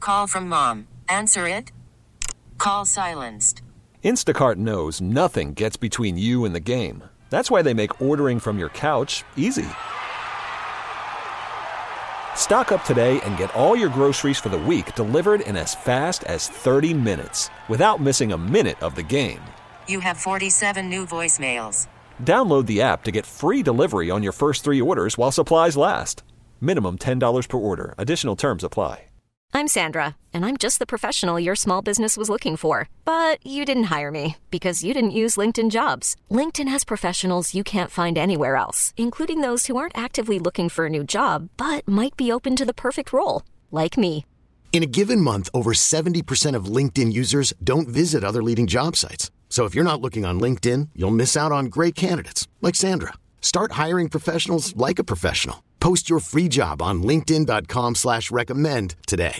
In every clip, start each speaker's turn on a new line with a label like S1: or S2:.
S1: call from mom. Answer it. Call silenced.
S2: Instacart knows nothing gets between you and the game. That's why they make ordering from your couch easy. Stock up today and get all your groceries for the week delivered in as fast as 30 minutes without missing a minute of the game.
S1: You have 47 new voicemails.
S2: Download the app to get free delivery on your first 3 orders while supplies last. Minimum $10 per order. Additional terms apply.
S3: I'm Sandra, and I'm just the professional your small business was looking for. But you didn't hire me because you didn't use LinkedIn Jobs. LinkedIn has professionals you can't find anywhere else, including those who aren't actively looking for a new job, but might be open to the perfect role, like me.
S4: In a given month, over 70% of LinkedIn users don't visit other leading job sites. So if you're not looking on LinkedIn, you'll miss out on great candidates like Sandra. Start hiring professionals like a professional. Post your free job on linkedin.com/recommend today.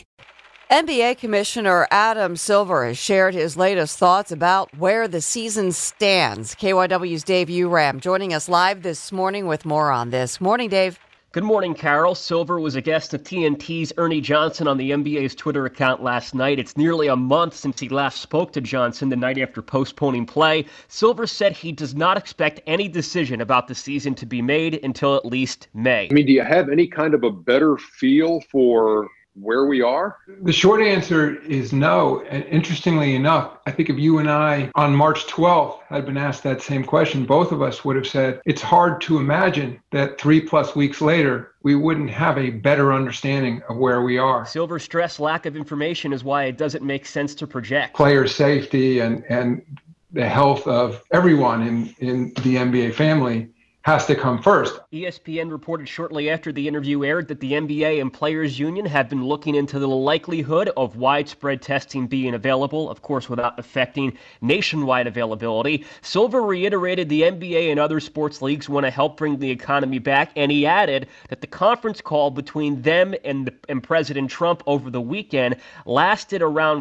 S5: NBA Commissioner Adam Silver has shared his latest thoughts about where the season stands. KYW's Dave Uram joining us live this morning with more on this. Morning, Dave.
S6: Good morning, Carol. Silver was a guest of TNT's Ernie Johnson on the NBA's Twitter account last night. It's nearly a month since he last spoke to Johnson the night after postponing play. Silver said he does not expect any decision about the season to be made until at least May.
S7: I mean, do you have any kind of a better feel for where we are?
S8: The short answer is no. And interestingly enough, I think if you and I on March 12th had been asked that same question, both of us would have said it's hard to imagine that 3+ weeks later, we wouldn't have a better understanding of where we are.
S6: Silver stressed lack of information is why it doesn't make sense to project.
S8: Player safety and the health of everyone in the NBA family has to come first.
S6: ESPN reported shortly after the interview aired that the NBA and Players Union have been looking into the likelihood of widespread testing being available, of course, without affecting nationwide availability. Silver reiterated the NBA and other sports leagues want to help bring the economy back, and he added that the conference call between them and President Trump over the weekend lasted around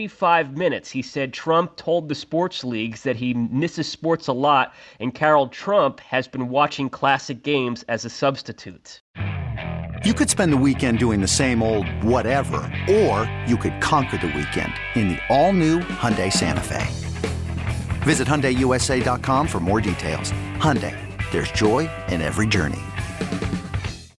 S6: 45 minutes. He said Trump told the sports leagues that he misses sports a lot, and Carol, Trump has been watching classic games as a substitute.
S4: You could spend the weekend doing the same old whatever, or you could conquer the weekend in the all-new Hyundai Santa Fe. Visit HyundaiUSA.com for more details. Hyundai, there's joy in every journey.